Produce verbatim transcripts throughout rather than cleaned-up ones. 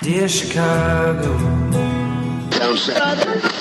Dear Chicago. Down south.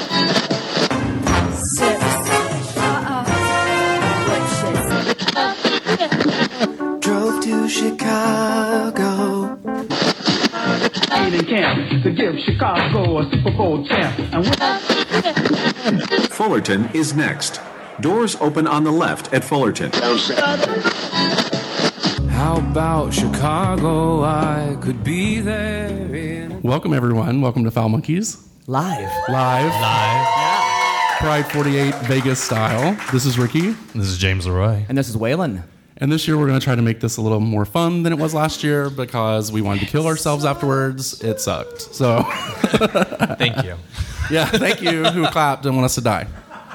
Drove to Chicago. In camp to give Chicago a Super Bowl champ. And Fullerton is next. Doors open on the left at Fullerton. Down south. How about Chicago? I could be there in... Welcome, everyone. Welcome to Foul Monkeys. Live. Live. Live. Pride forty-eight Vegas style. This is Ricky. This is James Leroy. And this is Waylon. And this year we're going to try to make this a little more fun than it was last year because we wanted to kill ourselves afterwards. It sucked. So, Thank you. yeah, thank you who clapped and want us to die.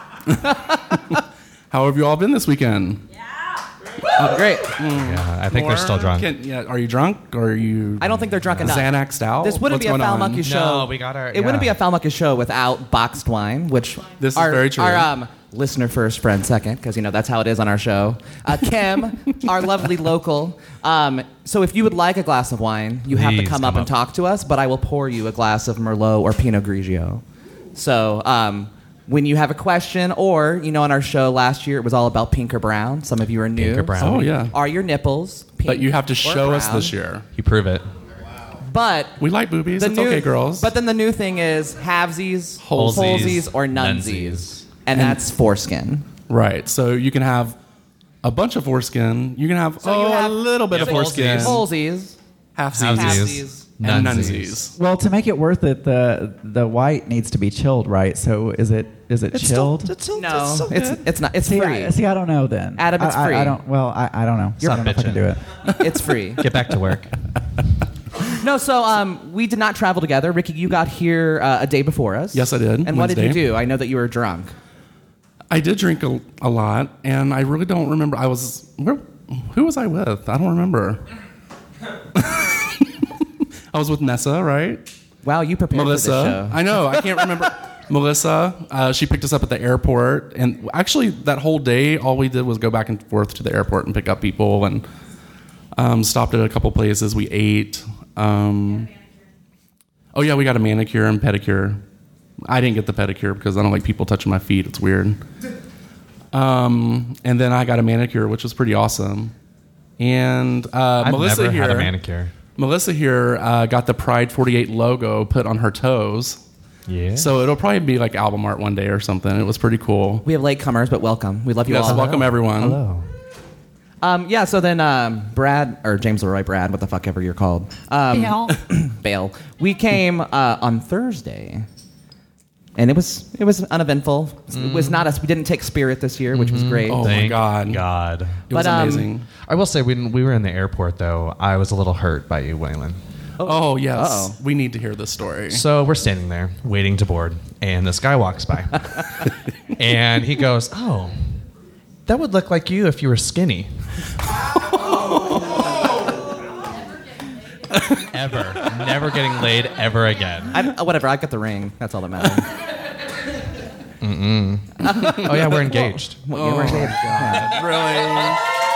How have you all been this weekend? Oh, great. Yeah, I think More? they're still drunk. Can, yeah, are you drunk or are you I don't think they're drunk enough. Xanaxed out? This wouldn't What's be a going Foul on? Monkey show. No, we got our- It wouldn't yeah. be a Foul Monkey show without boxed wine, which This is our, very true. Our um, listener first, friend second, because you know that's how it is on our show. Uh, Kim, our lovely local. Um, so if you would like a glass of wine, you have to Please come, come up and up. talk to us. But I will pour you a glass of Merlot or Pinot Grigio. So. Um, When you have a question, or, you know, on our show last year, it was all about pink or brown. Some of you are new. Pink or brown. Oh, yeah. Are your nipples pink But you have to or show us brown? this year. You prove it. But We like boobies. the It's new, okay, girls. But then the new thing is halvesies, Holesies, holesies, or nunsies. nunsies. And, that's foreskin. Right. So you can have a bunch of foreskin. You can have, So oh, you have- a little bit Yeah, of foreskin. Holesies. Halfsies. Halfsies. And Nunsies. nunsies. Well, to make it worth it, the the white needs to be chilled, right? So is it is it chilled? No, it's it's not. It's see, free. I, see, I don't know then. Adam, it's I, I- free. I, don't. Well, I, I don't know. Stop I don't know if I can bitching. do it. It's free. Get back to work. No, so um, we did not travel together. Ricky, you got here uh, a day before us. Yes, I did. And what did you Wednesday. do? I know that you were drunk. I did drink a, a lot, and I really don't remember. I was, where, who was I with? I don't remember. I was with Nessa, right? Wow, you prepared for this Melissa. show. I know. I can't remember. Melissa. Uh, she picked us up at the airport, and actually, that whole day, all we did was go back and forth to the airport and pick up people, and um, stopped at a couple places. We ate. Um, oh yeah, we got a manicure and pedicure. I didn't get the pedicure because I don't like people touching my feet. It's weird. Um, and then I got a manicure, which was pretty awesome. And uh, I've Melissa never here, had a manicure. Melissa here uh, got the Pride forty-eight logo put on her toes. Yeah. So it'll probably be like album art one day or something. It was pretty cool. We have latecomers, but welcome. We love you Yes, all. welcome everyone. Hello. Um, yeah, so then um, Brad, or James Leroy, Brad, what the fuck ever you're called. Um, Bale. Bale. We came uh, on Thursday, and it was it was uneventful. It was not us. We didn't take Spirit this year, which was great. Oh my Thank God. God. It was But, um, amazing. I will say, when we were in the airport, though, I was a little hurt by you, Waylon. Oh, yes. Uh-oh. We need to hear this story. So we're standing there waiting to board, and this guy walks by, and he goes, "Oh, that would look like you if you were skinny." Ever, never getting laid ever again. I, whatever, I got the ring. That's all that matters. Oh yeah, we're engaged. Well, you were engaged. Yeah. Really?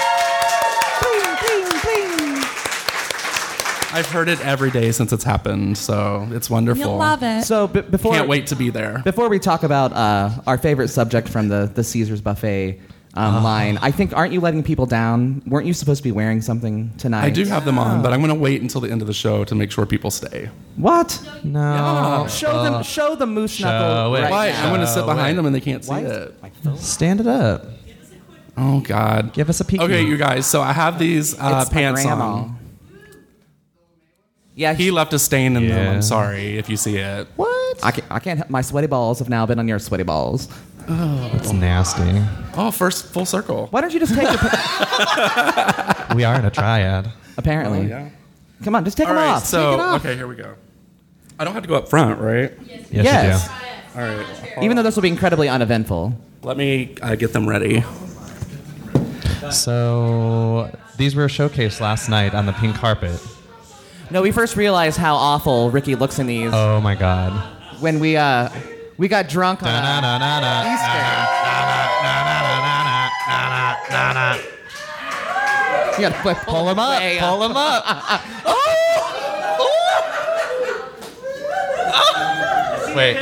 I've heard it every day since it's happened, so it's wonderful. You'll love it. So b- before Can't wait to be there. Before we talk about uh, our favorite subject from the, the Caesars buffet um, line, I think, aren't you letting people down? Weren't you supposed to be wearing something tonight? I do have them on, but I'm going to wait until the end of the show to make sure people stay. What? No. Show them. Show the moose knuckle Show it. right Why? now. I'm going to sit Oh, behind wait. them and they can't see Why? it. Stand it up. Oh, God. Give us a peek. Okay, you guys, so I have these uh, It's my pants grandma. on. Yeah, He left a stain in them. Yeah. I'm sorry if you see it. What? I can't, I can't. My sweaty balls have now been on your sweaty balls. It's nasty. Oh, first full circle. Why don't you just take your? pa- We are in a triad. Apparently. Oh, yeah. Come on, just take All them right, off. so, take it off. okay, here we go. I don't have to go up front, right? Yes, Yes. you All right. Even though this will be incredibly uneventful. Let me uh, get them ready. do. So these were showcased last night on the pink carpet. No, we first realized how awful Ricky looks in these Oh my God. when we uh we got drunk on uh, Easter. You gotta put, Pull him up. way Pull him up. Wait.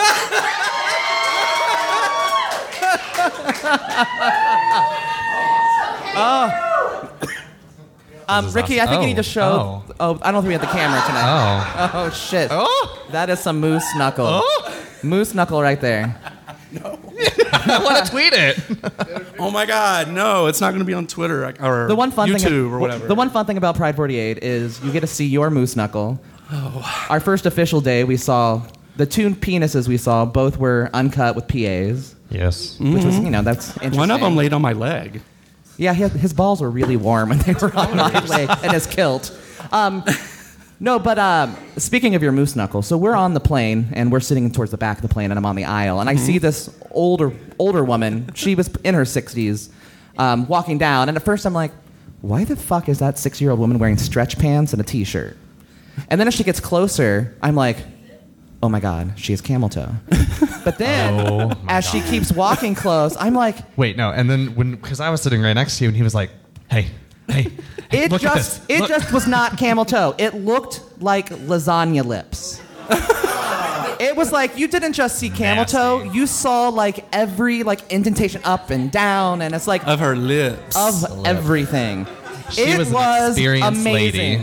Um, Ricky, I think Oh. you need to show. Oh. Oh. I don't think we have the camera tonight. Oh. Oh, shit. Oh. That is some moose knuckle. Oh. Moose knuckle right there. I want to tweet it. Oh my God, no! It's not going to be on Twitter or The one fun YouTube thing, or whatever. The one fun thing about Pride forty-eight is you get to see your moose knuckle. Oh. Our first official day, we saw the two penises we saw. Both were uncut with P As, Yes. which was, you know, that's interesting. One of them laid on my leg. Yeah, his, his balls were really warm when they were on my leg and his kilt. Um, no, but um, speaking of your moose knuckle, so we're on the plane and we're sitting towards the back of the plane and I'm on the aisle and I see this older older woman. She was in her sixties, um, walking down, and at first I'm like, why the fuck is that six-year-old woman wearing stretch pants and a t-shirt? And then as she gets closer, I'm like, oh my God, she has camel toe. But then, Oh my as she keeps walking close, I'm like, Wait, no. And then when, because I was sitting right next to you, and he was like, "Hey, hey, It look at just this. it Look." just was not camel toe. It looked like lasagna lips. It was like you didn't just see camel Nasty. toe, you saw like every like indentation up and down, and it's like Of her lips. of everything. She it was an was experienced amazing. lady.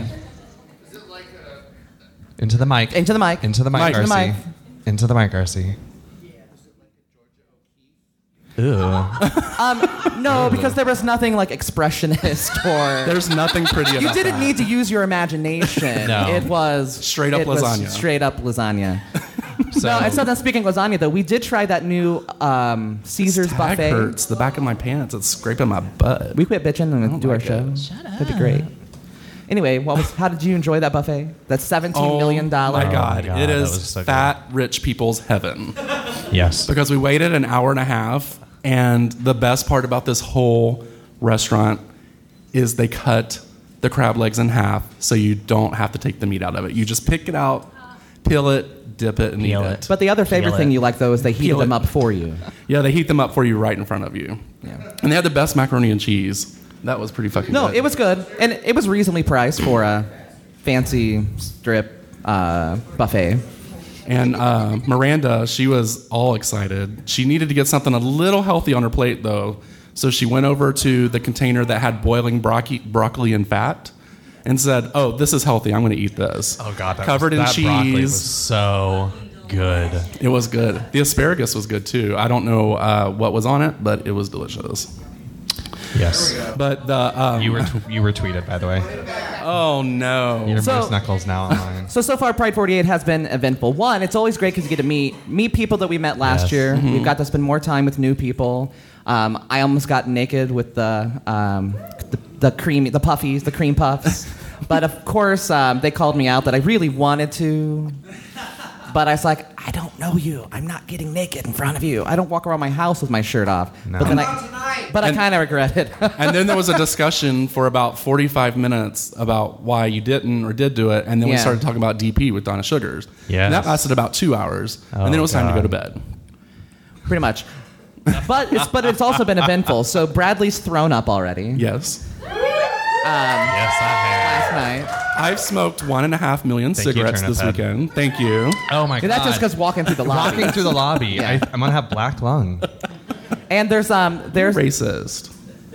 Into the mic. Into the mic. Into the mic, Mic. Into the Darcy. mic. Into the mic, Darcy. Ew. No, because there was nothing like expressionist or There's nothing pretty about you didn't that. need to use your imagination. No. It was Straight up it was lasagna. Straight up lasagna. So, No, and so then speaking of lasagna, though, we did try that new um, Caesar's This tag buffet. hurts the back of my pants. It's scraping my butt. We quit bitching and Oh do my our show. That'd be great. Anyway, what was? How did you enjoy that buffet? That's seventeen million dollars. Oh my God, God, it that is was so good. fat rich people's heaven. yes. Because we waited an hour and a half, and the best part about this whole restaurant is they cut the crab legs in half, so you don't have to take the meat out of it. You just pick it out, peel it, dip it, and Peel eat it. it. But the other favorite Peel thing it. you like though is they heated Peel them it. up for you. Yeah, they heat them up for you right in front of you. Yeah. And they had the best macaroni and cheese. That was pretty fucking No, good. it was good, and it was reasonably priced for a fancy strip uh, buffet. And uh, Miranda, she was all excited. She needed to get something a little healthy on her plate, though. So she went over to the container that had boiling broccoli, broccoli and fat and said, oh, this is healthy. I'm going to eat this. Oh God, that Covered was, in that cheese. broccoli was so good. It was good. The asparagus was good, too. I don't know uh, what was on it, but it was delicious. Yes. But the... Um, You were tw- you were tweeted, by the way. oh, no. Your So- moose knuckles now online. So so far, Pride forty-eight has been eventful. One, it's always great because you get to meet meet people that we met last Yes. year. Mm-hmm. We've got to spend more time with new people. Um, I almost got naked with the um, the, the creamy the puffies, the cream puffs. But of course, um, they called me out that I really wanted to. But I was like, I don't know you. I'm not getting naked in front of you. I don't walk around my house with my shirt off. No. But then I, but I And- kind of regret it. And then there was a discussion for about forty-five minutes about why you didn't or did do it. And then we Yeah. started talking about D P with Donna Sugars. Yes. And that lasted about two hours. Oh, and then it was time to go to God. bed. Pretty much. But it's but it's also been eventful. So Bradley's thrown up already Yes. yes, I have. last night. I've smoked one and a half million Thank you, cigarettes Turnip this Head. weekend. Thank you. Oh my Yeah, God. that's just because walking through the lobby. walking through the lobby, Yeah. I, I'm gonna have black lung. And there's um there's Racist.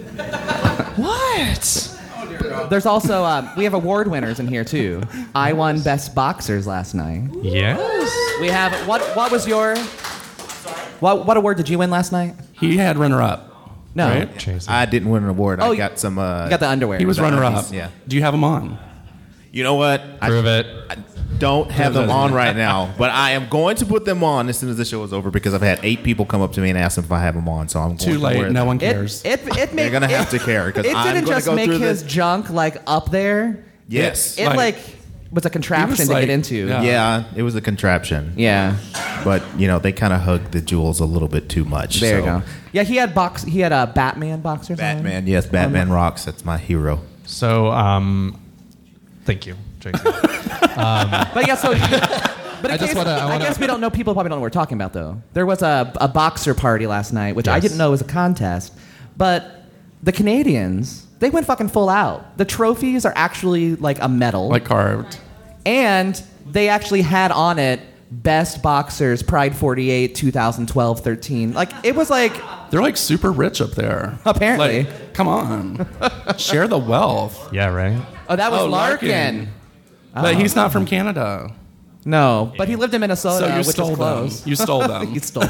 What? there's also um, we have award winners in here too. I won best boxers last night. Yes. We have what what was your what what award did you win last night? He had runner up. No. Right? Tracy. I didn't win an award. Oh, I got some. Uh, You got the underwear. He was The runner up. undies, yeah. Do you have him on? You know what? I Prove it. don't have them on right now, but I am going to put them on as soon as the show is over because I've had eight people come up to me and ask them if I have them on. So I'm going Too to wear late. No them. one It cares. it it made They're gonna have it- to care because It I'm didn't going just to go make through his this. junk like up there. Yes. It Like- like was a contraption was to like- get into. yeah. Yeah, it was a contraption. Yeah. But you know they kind of hugged the jewels a little bit too much. There you so. go. Yeah, he had box. He had a Batman boxers. on. Batman, yes, Batman rocks. That's my hero. So, um, thank you, Tracy. But yeah, so. But in I just case- wanna- I I wanna- guess we don't know. People probably don't know what we're talking about, though. There was a, a boxer party last night, which I Yes. didn't know was a contest. But the Canadians, they went fucking full out. The trophies are actually like a medal, Like carved. and they actually had on it Best Boxers, Pride forty-eight, twenty twelve, thirteen. Like, it was like... They're like super rich up there. Apparently. Like, come on. Share the wealth. Yeah, right? Oh, that was Oh, Larkin. Larkin. But he's not from Canada. No, but he lived in Minnesota, So you which stole is close. them. You stole them. You stole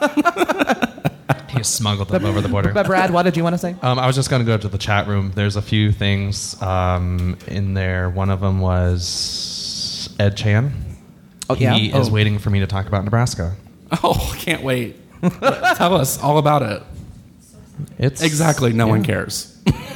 He smuggled them over the border. But Brad, what did you want to say? Um, I was just going to go to the chat room. There's a few things um, in there. One of them was Ed Chan. Oh, yeah? He is Oh. waiting for me to talk about Nebraska. Oh, can't wait. Tell us all about it. It's Exactly. No yeah. one cares.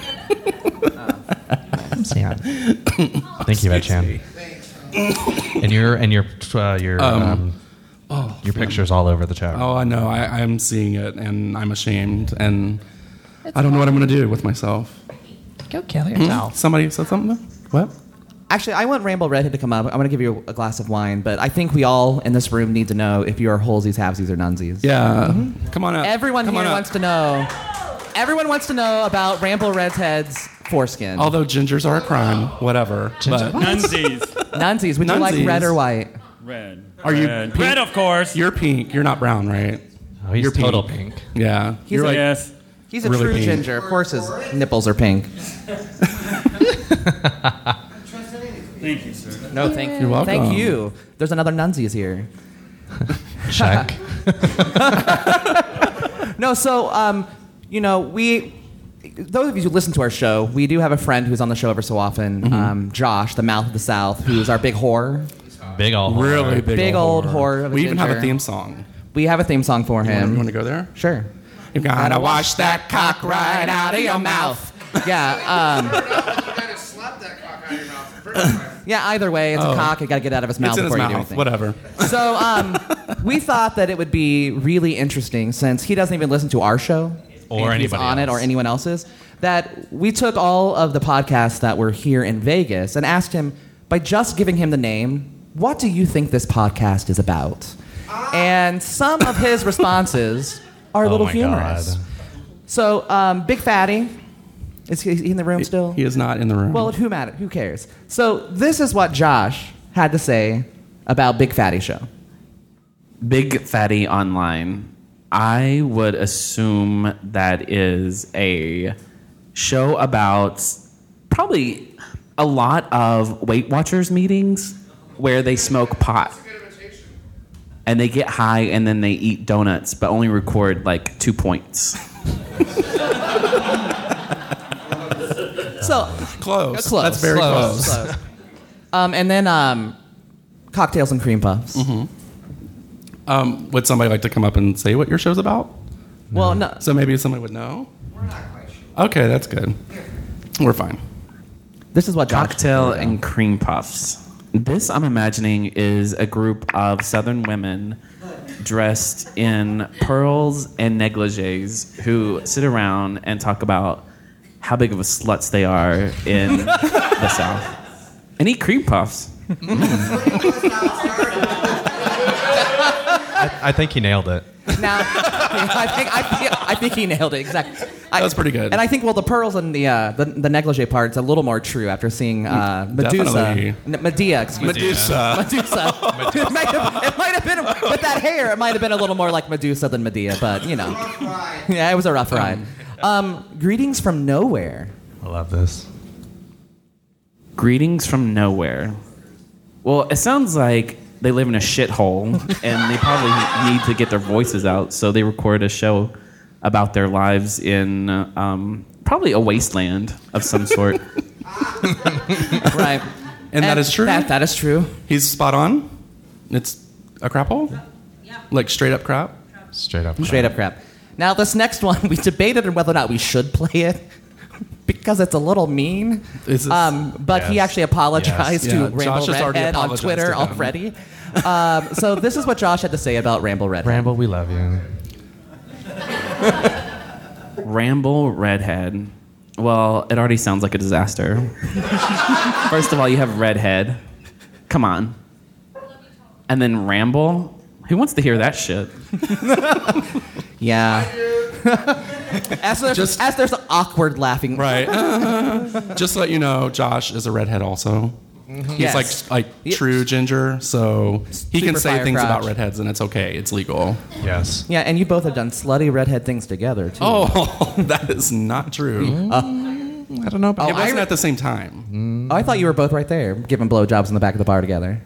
I'm sad. Thank you, Ed Chan. And your and your uh, your um, Um, oh, your pictures all over the chat room. Oh, I know. I, I'm seeing it, and I'm ashamed, and I don't know what I'm going to do with myself. Go kill Hmm? Somebody said something? What? Actually, I want Ramble Redhead to come up. I'm going to give you a glass of wine, but I think we all in this room need to know if you're holesies, halvesies, or nunsies. Yeah. Come on up. Everyone Come here on up. wants to know. Everyone wants to know about Ramble Redhead's foreskin. Although gingers are a crime, whatever. But Nunsies. Nunsies, would you like Nunsies. red or white? Red. Are you Red. pink? Red, of course. You're pink. You're not brown, right? Oh, he's You're pink. total pink. Yeah. He's You're a- like, Yes. He's a Really true pink. ginger. Of course, his nipples are pink. Thank you, sir. No, thank you. You're welcome. Thank you. There's another nunsies here. Check. No, so um, you know, we those of you who listen to our show, we do have a friend who's on the show ever so often, Mm-hmm. um, Josh, the mouth of the South, who's our big whore. Big old horror. really big, Big old whore of a We even have a ginger. theme song. We have a theme song for You want, him. you want to go there? Sure. You gotta wash that cock right out of your mouth. Yeah. Um, yeah. Either way, it's Oh. a cock. You got to get it out of his mouth It's in his before you do mouth. anything. Whatever. So um, we thought that it would be really interesting, since he doesn't even listen to our show Or if he's anybody on it, or else. anyone else's, that we took all of the podcasts that were here in Vegas and asked him, by just giving him the name, what do you think this podcast is about? And some of his responses are a Oh little my humorous. God. So um, Big Fatty, is he in the room still? He is not in the room. Well, who matters? Who cares? So this is what Josh had to say about Big Fatty Show. Big Fatty Online. I would assume that is a show about probably a lot of Weight Watchers meetings where they smoke pot. And they get high and then they eat donuts, but only record like two points. So close. close. That's very close. Close. Um, and then um, cocktails and cream puffs. Um, would somebody like to come up and say what your show's about? Well, no. So maybe somebody would know? We're not quite sure. Okay, that's good. We're fine. This is what Josh Cocktail and cream puffs. This, I'm imagining, is a group of Southern women dressed in pearls and negligees who sit around and talk about how big of a sluts they are in the South. And eat cream puffs. I, I think he nailed it. Now, I think I, feel, I think he nailed it exactly. I, That was pretty good. And I think, well, the pearls and the uh, the, the negligee part's a little more true after seeing uh, Medusa, Definitely. N- Medea, excuse Medusa. me, Medusa. it, might have, it might have been with that hair. It might have been a little more like Medusa than Medea, but you know, yeah, it was a rough ride. Um, greetings from nowhere. I love this. Greetings from nowhere. Well, it sounds like they live in a shithole and they probably need to get their voices out, so they record a show about their lives in um, probably a wasteland of some sort. Right. And, that is true? That, that is true. He's spot on? It's a crap hole? Yeah. Like straight up crap? Straight up. Straight up crap. Now, this next one, we debated on whether or not we should play it because it's a little mean. Is this- Um, but he Yes. actually apologized Yes. to Yeah, Ramble Josh has already Redhead on apologized Twitter to him. already. um, so this is what Josh had to say about Ramble Redhead. Ramble, we love you. Ramble Redhead. Well, it already sounds like a disaster. First of all, you have Redhead. Come on. And then Ramble? Who wants to hear that shit? Yeah. as, there's, Just- as there's awkward laughing. Right. Just to let you know, Josh is a redhead also. He's Yes. like like true ginger, so he Super can say fire things crotch. about redheads and it's okay. It's legal. Yes. Yeah, and you both have done slutty redhead things together too. Oh, that is not true. Uh, I don't know about it Oh, wasn't I- at the same time. Oh, I thought you were both right there, giving blowjobs in the back of the bar together.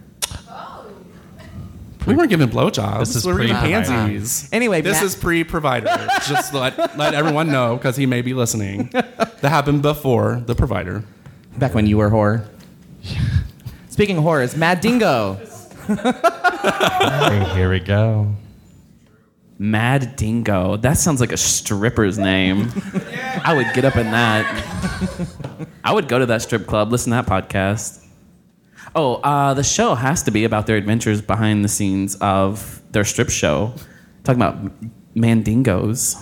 We weren't giving blowjobs. This is we were giving pre-provider. pansies. Anyway, this Matt- is pre-provider. Just let let everyone know because he may be listening. That happened before the provider. Back when you were whore. Speaking of horrors, Mad Dingo. Hey, here we go. Mad Dingo. That sounds like a stripper's name. I would get up in that. I would go to that strip club, listen to that podcast. Oh, uh, the show has to be about their adventures behind the scenes of their strip show. Talking about Mandingos.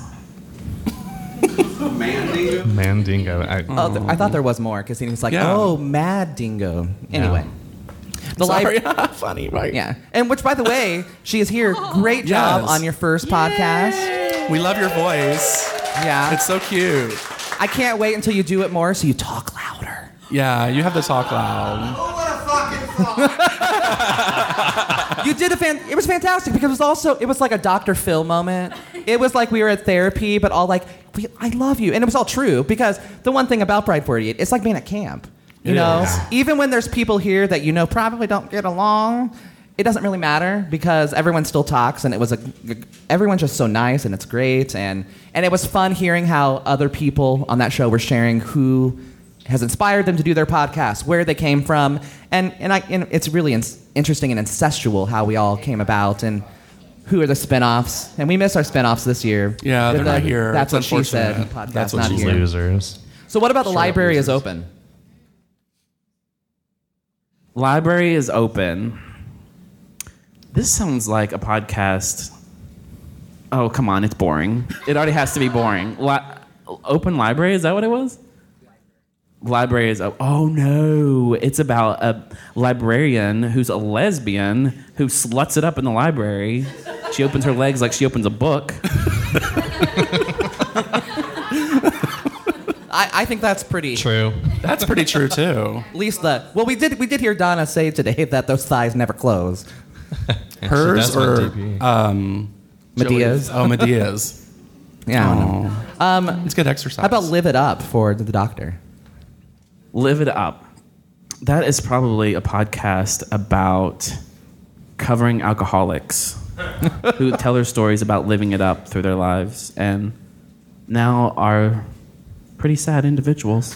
Mandingo. I, Oh, th- I thought there was more because he was like, Yeah. "Oh, Mad Dingo." Anyway, the Sorry, live, funny, right? yeah. And which, by the way, she is here. Great job Yes. on your first podcast. We love your voice. Yeah, It's so cute. I can't wait until you do it more so you talk louder. Yeah, you have to talk loud. You did a fan. It was fantastic because it was also it was like a Doctor Phil moment. It was like we were at therapy, but all like, we, I love you, and it was all true because the one thing about Pride forty-eight, it's like being at camp. You It know, is. even when there's people here that you know probably don't get along, it doesn't really matter because everyone still talks, and it was a everyone's just so nice, and it's great, and and it was fun hearing how other people on that show were sharing who has inspired them to do their podcast, where they came from, and and, I, and it's really in, interesting and incestual how we all came about, and who are the spinoffs. And we miss our spinoffs this year. Yeah, With they're not the here. That's It's what she said. unfortunate. Podcast That's what not she here. Losers. So what about the Straight up library is losers. open? Library is open. This sounds like a podcast. Oh, come on, it's boring. It already has to be boring. Li- open library, is that what it was? Library is, oh no, it's about a librarian who's a lesbian who sluts it up in the library. She opens her legs like she opens a book. I, I think that's pretty. True. That's pretty true too. At least the well, we did we did hear Donna say today that those thighs never close. Hers does on or T V. um, Medea's. Joey's? Oh, Medea's. Yeah. I don't know. Um, it's good exercise. How about live it up for the doctor? Live it up. That is probably a podcast about covering alcoholics who tell their stories about living it up through their lives and now are pretty sad individuals.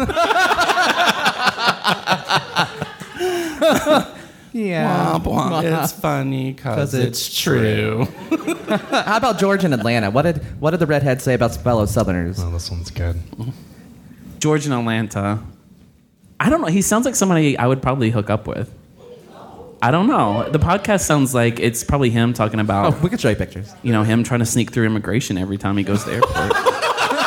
Yeah. Womp womp. It's funny because it's true. How about George in Atlanta? What did what did the redhead say about fellow Southerners? Oh, this one's good. George in Atlanta. I don't know. He sounds like somebody I would probably hook up with. I don't know. The podcast sounds like it's probably him talking about, Oh, we could show you pictures. you know, him trying to sneak through immigration every time he goes to the airport.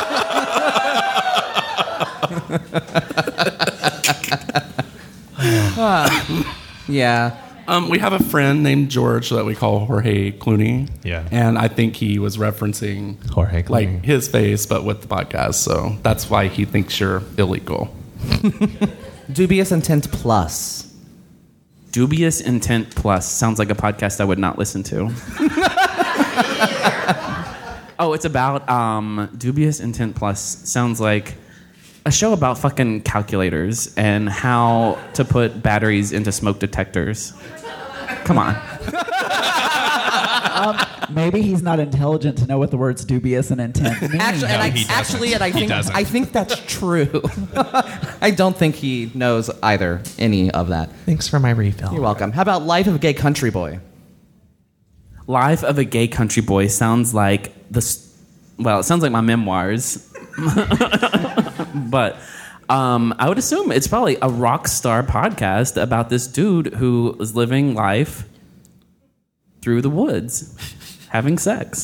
Yeah. Um, we have a friend named George that we call Jorge Clooney. Yeah. And I think he was referencing Jorge Clooney. like his face, but with the podcast. So that's why he thinks you're illegal. Dubious Intent Plus. Dubious Intent Plus sounds like a podcast I would not listen to. Oh, it's about um, Dubious Intent Plus. Sounds like a show about fucking calculators and how to put batteries into smoke detectors. Come on. Maybe he's not intelligent to know what the words dubious and intent mean. Actually, and No, I, he doesn't. actually, and I He think doesn't. I think that's true. I don't think he knows either any of that. Thanks for my refill. You're welcome. How about Life of a Gay Country Boy? Life of a Gay Country Boy sounds like this. Well, it sounds like my memoirs. But um, I would assume it's probably a rock star podcast about this dude who is living life through the woods, having sex.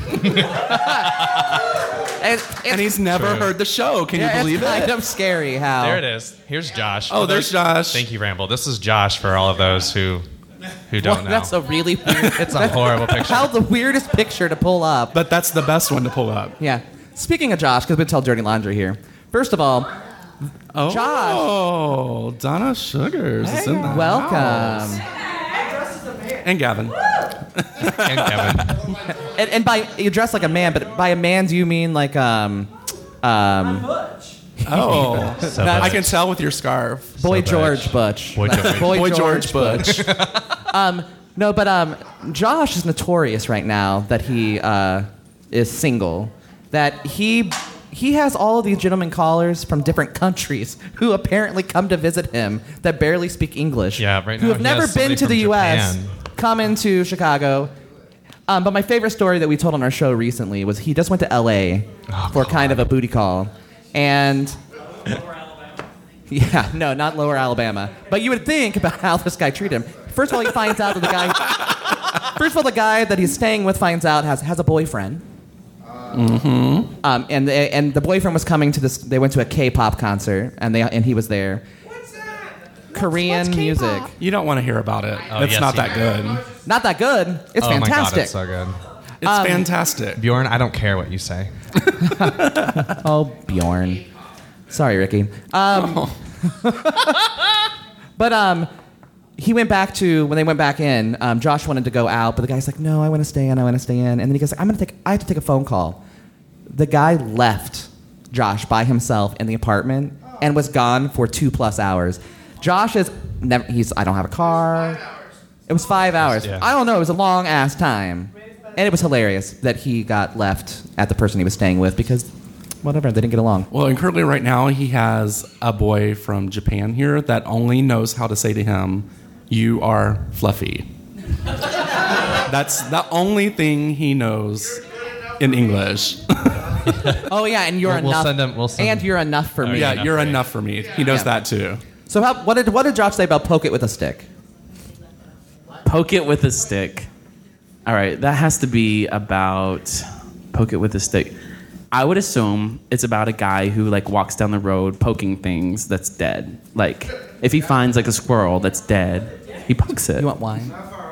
And, And he's never True. heard the show. Can yeah, you believe it's kind it? of scary how. There it is. Here's Josh. Oh, there's Josh. Thank you, Ramble. This is Josh for all of those who who don't Well, know. that's a really weird. It's a horrible picture. How the weirdest picture to pull up. But that's the best one to pull up. Yeah. Speaking of Josh, because we tell dirty laundry here. First of all, Oh, Josh. Donna Sugars is in the Welcome. house. And Gavin. And Kevin. And, and by you dress like a man, but by a man, do you mean like um, um, Oh, So Not- I can tell with your scarf. Boy So George Butch? Boy George. Boy, Boy George, George Butch. Butch. Um, no, but um, Josh is notorious right now that he uh, is single. That he he has all of these gentlemen callers from different countries who apparently come to visit him that barely speak English. Yeah, right Who now have he never has been somebody to the from U S, Japan. come into Chicago. Um, but my favorite story that we told on our show recently was he just went to L A Oh, for kind of a booty call, and. Yeah, no, not Lower Alabama. But you would think about how this guy treated him. First of all, he finds out that the guy. First of all, the guy that he's staying with finds out has has a boyfriend. Mm-hmm. Um, and the, and the boyfriend was coming to this. They went to a K-pop concert, and they and he was there. What's that? Korean What's music. You don't want to hear about it. Oh, it's yes, not you that do. good. Not that good. It's oh my fantastic. god, it's so good. It's Um, fantastic. Bjorn, I don't care what you say. Oh, Bjorn. Sorry, Ricky. Um, but um, he went back to when they went back in. Um, Josh wanted to go out, but the guy's like, "No, I want to stay in. I want to stay in." And then he goes, "I'm gonna take. I have to take a phone call." The guy left Josh by himself in the apartment and was gone for two plus hours. Josh is never. He's. I don't have a car. It was five hours. Yeah. I don't know. It was a long ass time, and it was hilarious that he got left at the person he was staying with because. Whatever, they didn't get along. Well, and currently right now he has a boy from Japan here that only knows how to say to him, "You are fluffy." That's the only thing he knows in English. Oh yeah, and you're We'll- we'll enough. send him- we'll send and him- you're enough for Oh, me. yeah, enough you're for me. enough for me. He knows Yeah. that too. So how, what did what did Josh say about poke it with a stick? Poke it with a stick. All right, that has to be about poke it with a stick. I would assume it's about a guy who like walks down the road poking things that's dead. Like if he finds like a squirrel that's dead, he pokes it. You want wine?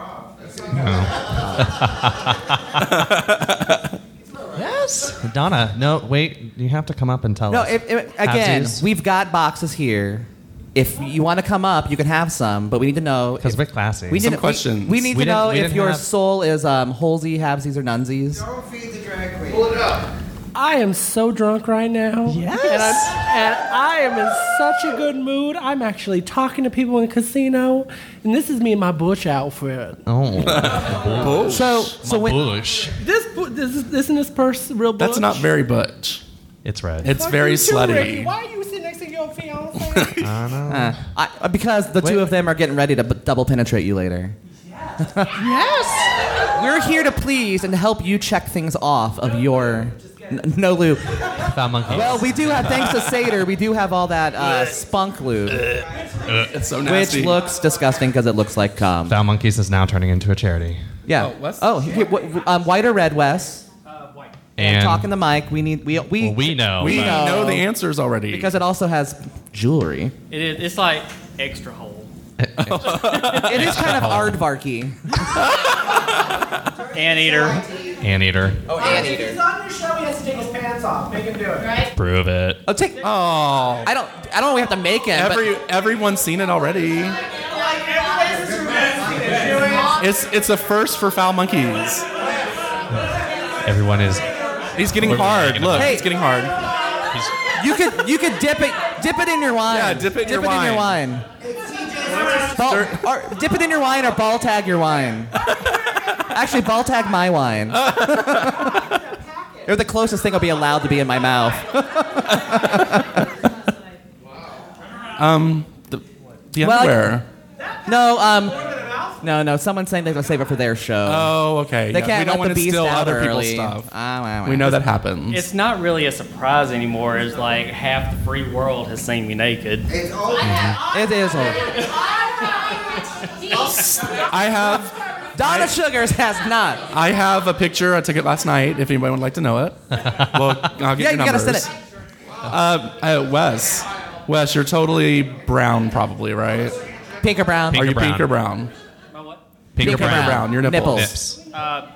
Yes. Donna, no, wait. You have to come up and tell No, us. if, if, again, Halfsies? we've got boxes here. If you want to come up, you can have some, but we need to know. Because if- we're classy. we Some need, questions. We, we need We to know didn't- we if didn't your have- soul is um, holesy, halvesies, or nunsies. Don't feed the drag queen. Pull it up. I am so drunk right now. Yes. And, I'm, and I am in such a good mood. I'm actually talking to people in the casino, and this is me in my Butch outfit. Oh. So, so when, Bush. This bu- this is this in this purse real Butch. That's not very butch. It's red. It's Fuck very you too, Ricky. slutty. Why are you sitting next to your fiance? I know. uh, I, uh, because the two of them are getting ready to b- double penetrate you later. Yes. We're here to please and to help you check things off of your n- no lube. Found monkeys. Well, we do have, thanks to Seder, we do have all that uh, spunk lube, It's so which nasty. looks disgusting because it looks like cum. Found Monkeys is now turning into a charity. Yeah. Oh, Wes? Oh, he- wh- um, white or red, Wes? And Talking the mic. We need we we well, we know. we we but- know know. the answers already. because it also has jewelry. It is. It's like extra whole. It is kind of aardvarky. Anteater. Anteater. Oh, anteater. He's on your show. He has to take his pants off. Make him do it. Prove it. Oh, take. oh, I don't. I don't know. We have to make it. every everyone's seen it already. It's it's a first for Foul Monkeys. Everyone is. He's getting We're hard. making Look, Hey. he's getting hard. He's, but you could you could dip it dip it in your wine. Yeah, dip it in dip your it in your wine. wine. Ball, or, dip it in your wine or ball tag your wine. Actually, ball tag my wine. They're the closest thing I'll be allowed to be in my mouth. Um, the, the Well, underwear. No, um, no, no. Someone's saying they're gonna save it for their show. Oh, okay. They Yeah, can't we don't let want the to beast steal out other early. people's stuff. Ah, wah, wah. We know that happens. It's not really a surprise anymore. It's like half the free world has seen me naked. It's old. It is old. I have Donna I- Sugars has not. I have a picture. I took it last night. If anybody would like to know it, well, I'll get Yeah, your you gotta numbers. send it. Uh, uh, Wes, Wes, you're totally brown, probably, right? Pink or brown? Pink Are or you pink brown. or brown? My what? Pink or Pink or brown. brown. Your nipples. Nipples. Nips. Uh,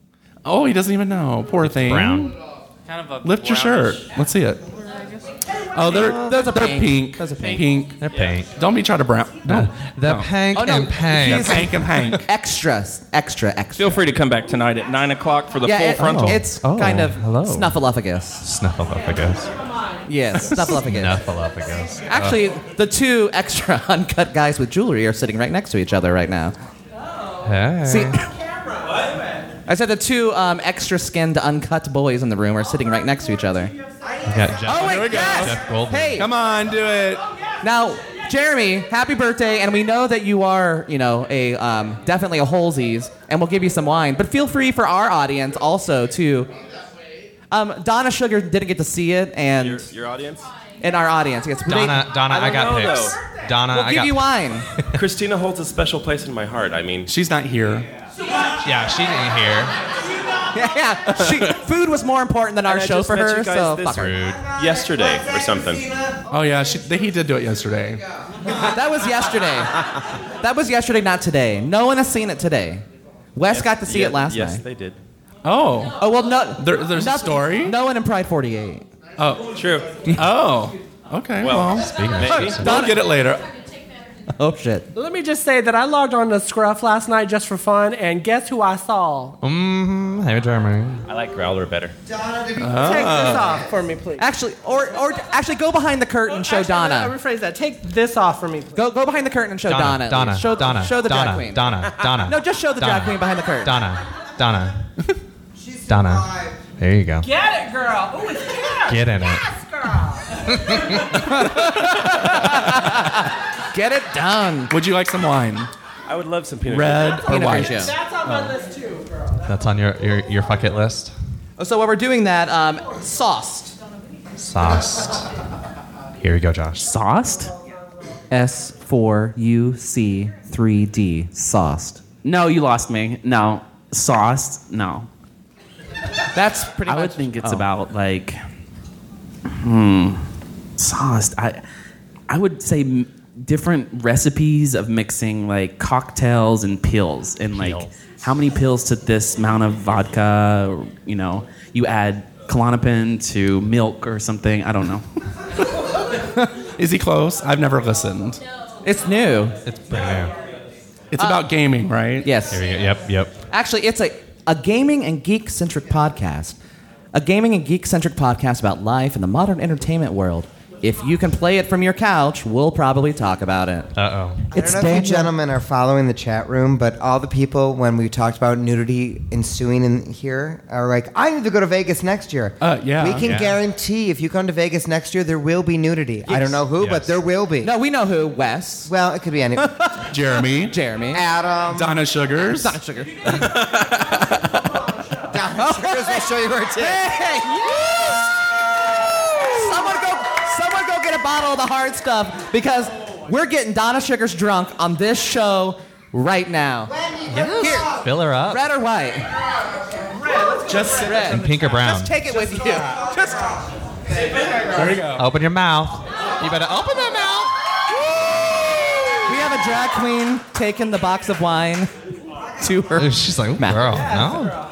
Oh, he doesn't even know. Poor thing. Brown. kind of a Lift your brownish- shirt. Let's see it. Oh, they're Those are they're pink. pink. Those are pink. Pink. They're pink. Don't be trying to brown. No. The No. pank Oh, no. and pank. He's- Hank and Hank. Extra, extra, extra. Feel free to come back tonight at nine o'clock for the yeah, full it- frontal. it's Oh, kind of hello. snuffleupagus. Snuffleupagus. Yes, snuffleupagus. Snuffleupagus. Actually, the two extra uncut guys with jewelry are sitting right next to each other right now. Hey. See, I said the two um, extra skinned uncut boys in the room are sitting right next to each other. We got Jeff, Oh wait, yes. Jeff Goldman. Hey, Come on, do it. now, Jeremy, happy birthday, and we know that you are, you know, a um, definitely a Holesies, and we'll give you some wine. But feel free for our audience also to. Um, Donna Sugar didn't get to see it, and Your, your audience? in our audience, yes, Donna, Donna, I, I got don't know, pics. though. Donna, we'll I give got. you wine. Christina holds a special place in my heart. I mean, She's not here. Yeah, she didn't hear. yeah, yeah. She, food was more important than our And I show just for met her, you guys so this fuck her. Rude. yesterday or something. Oh yeah, she, he did do it yesterday. That was yesterday. That was yesterday, not today. No one has seen it today. Wes got to see Yeah, it last yes, night. they did. Oh. Oh well, no. There, there's a nothing- story. No one in Pride forty-eight. Oh. True. Oh. Okay. Well, Well, Speaking of maybe. shit. we'll get it later. Oh shit. Let me just say that I logged on to Scruff last night just for fun, and guess who I saw? Mm-hmm. Hey, Jeremy. I like Growler better. Take this off for me, please. Actually, or or actually, go behind the curtain and show Actually, I Donna. rephrase that. Take this off for me, please. Go go behind the curtain and show Donna. Donna, at least. Show, Donna, show the Donna, drag queen. Donna, Donna. No, just show the Donna, drag queen behind the curtain. Donna, Donna, Donna. There you go. Get it, girl. Ooh, it's cash. Get in it. Yes, girl. Get it done. Would you like some wine? I would love some peanut Red or Peanut white? Grigio. That's on my list too, girl. That's on your your, your bucket list. So while we're doing that, um, sauced. Sauced. Here we go, Josh. Sauced? S four U C three D. Sauced. No, you lost me. No. Sauced? No. That's pretty I much. would think it's oh. about like, hmm, sauced. I, I would say m- different recipes of mixing like cocktails and pills, and like Pills. how many pills to this amount of vodka. Or, you know, you add Klonopin to milk or something. I don't know. Is he close? I've never listened. It's new. It's brand new. It's about gaming, right? Yes. Here we go. Yep, yep. Actually, it's a, a gaming and geek centric podcast. A gaming and geek centric podcast about life in the modern entertainment world. If you can play it from your couch, we'll probably talk about it. Uh oh. I don't know if you gentlemen are following the chat room, but all the people, when we talked about nudity ensuing in here, are like, I need to go to Vegas next year. Uh, yeah. We can Yeah. guarantee if you come to Vegas next year, there will be nudity. I don't know who, Yes. but there will be. No, we know who. Wes. Well, it could be any. Jeremy. Jeremy. Adam. Donna Sugars. Donna Sugar. Donna Sugars will show you where it is. Hey! Someone go, someone go get a bottle of the hard stuff, because we're getting Donna Sugars drunk on this show right now. Here, Fill her up. red or white? Just Red. And pink or brown. Just take it with you. Just. there you go. Open your mouth. You better open that mouth. We have a drag queen taking the box of wine to her. She's like, ooh, mouth. girl, no.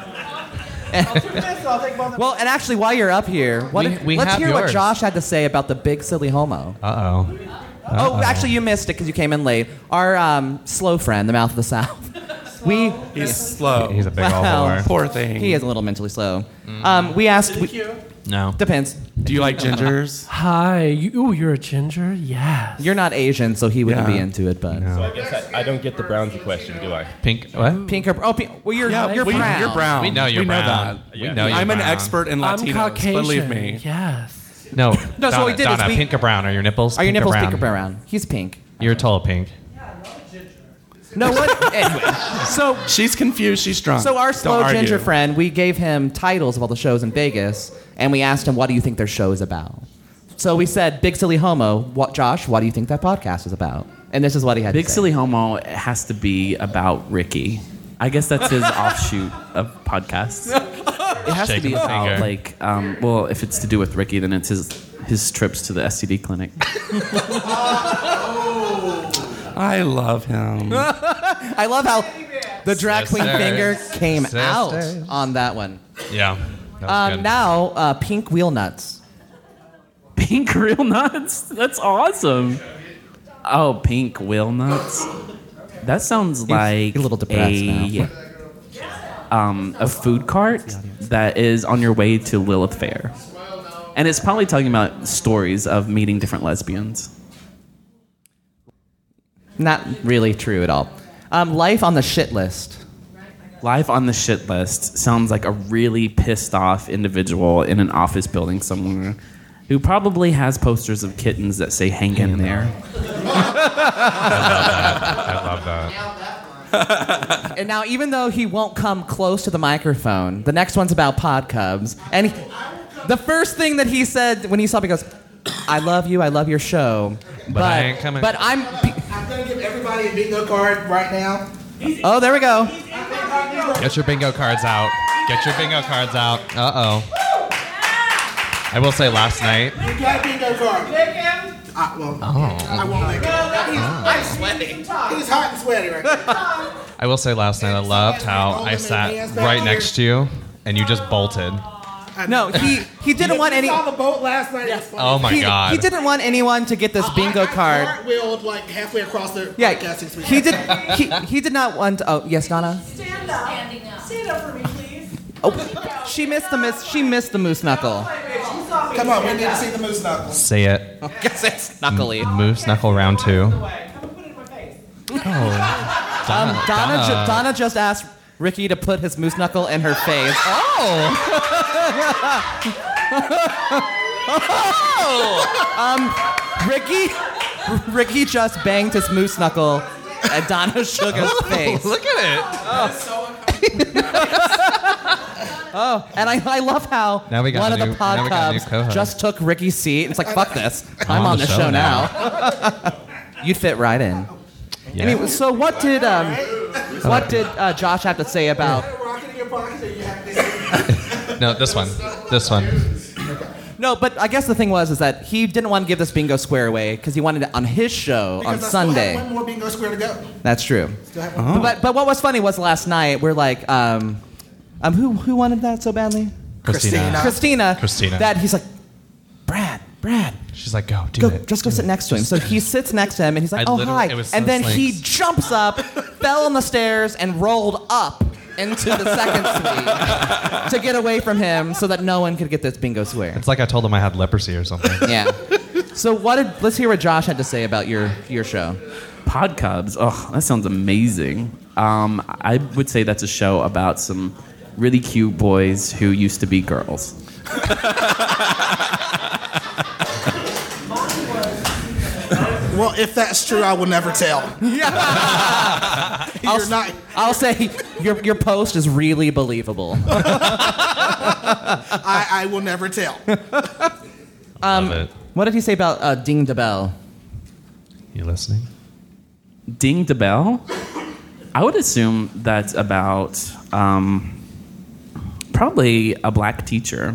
Well, and actually, while you're up here, what We- if- we let's have hear what yours. Josh had to say about the big silly homo. Uh oh. Oh, actually, you missed it because you came in late. Our um, slow friend, the mouth of the South. We He's slow. He's a big old Well, whore. Poor thing. He is a little mentally slow. Um, we asked. We, No. depends. Do you like gingers? Hi. You, ooh, you're a ginger? Yes. You're not Asian, so he wouldn't Yeah. be into it. But I guess I, I don't get the Brownsy question, do I? Pink. What? pink or oh, pink, well, you're Yeah, you're we, brown. You're brown. We know you're we know brown. That. We know you're I'm an brown. expert in I'm Latinos. Caucasian. Believe me. Yes. No. No, so Donna, what we did is Donna, we- pink or brown? Are your nipples? Are your pink nipples or brown? pink or brown? He's pink. You're total pink. No, what? Anyway, so She's confused. She's drunk. so our Don't slow argue. ginger friend, we gave him titles of all the shows in Vegas, and we asked him, "What do you think their show is about?" So we said, "Big Silly Homo." What, Josh? What do you think that podcast is about? And this is what he had Big to say. Silly Homo has to be about Ricky. I guess that's his offshoot of podcasts. It has Shaking to be the about finger. like, um, well, if it's to do with Ricky, then it's his his trips to the S T D clinic. I love him. I love how the drag queen Sisters. finger came Sisters. out on that one. Yeah. That was Um, good. now, uh, pink wheel nuts. Pink real nuts? That's awesome. Oh, pink wheel nuts. That sounds like a little depressed a, um, a food cart that is on your way to Lilith Fair. And it's probably talking about stories of meeting different lesbians. Not really true at all. Um, life on the shit list. Life on the shit list sounds like a really pissed off individual in an office building somewhere who probably has posters of kittens that say hang in there. I love that. And now, even though he won't come close to the microphone, the next one's about pod cubs. And he, the first thing that he said when he saw me goes, I love you, I love your show. But, But I ain't coming. But I'm... I'm going to give everybody a bingo card right now. Oh, there we go. Get your bingo cards out. Get your bingo cards out. Uh-oh. I will say last night. You got a bingo card. Lick him. Uh, well, Oh. I won't lick him. He's, Oh. I'm sweaty. He's hot and sweaty right now. I will say last night I loved how I sat right next to you and you just bolted. No, he, he didn't want any... You saw the boat last night. It was funny. Oh my he, God. He didn't want anyone to get this bingo I, I card. cartwheeled like halfway across the Yeah, podcasting suite. he did. He, he did not want. To, oh, yes, Donna. Stand up. Standing up. Stand up for me, please. Oh, she missed the miss. She missed the moose knuckle. Come on, we need to see the moose knuckles. Say it. I guess it's knuckly. M- Moose knuckle round two. Um, Donna, ju- Donna. Donna just asked Ricky to put his moose knuckle in her face. Oh. um, Ricky, Ricky just banged his moose knuckle at Donna Sugar's face. Look at it. Oh, and I, I love how Now we got one a of the new- pod now we got a new cubs co-host. just took Ricky's seat. And it's like, fuck this. I'm on on the the show show now. You'd fit right in. Yeah. Anyway, so what did um, what did uh, Josh have to say about? No, this one. This one. No, but I guess the thing was is that he didn't want to give this bingo square away because he wanted it on his show Because on I still Sunday. have one more bingo square to go. That's true. Still have But, but but what was funny was last night we're like, um, um, who who wanted that so badly? Christina. Christina. Christina. That he's like, Brad, Brad. She's like, go, do Go, it. just go sit next to him. So he sits next to him and he's like, I oh, literally- hi. it was so And then he slinks. jumps up, fell on the stairs, and rolled up into the second suite to get away from him so that no one could get this bingo square. It's like I told him I had leprosy or something. Yeah. So what did, let's hear what Josh had to say about your, your show. Pod Cubs. Oh, that sounds amazing. Um, I would say that's a show about some really cute boys who used to be girls. Well, if that's true, I will never tell. I'll, You're not. I'll say your, your post is really believable. I, I will never tell. Um, Love it. what did he say about uh, Ding the Bell? You listening? Ding the Bell? I would assume that's about um, probably a black teacher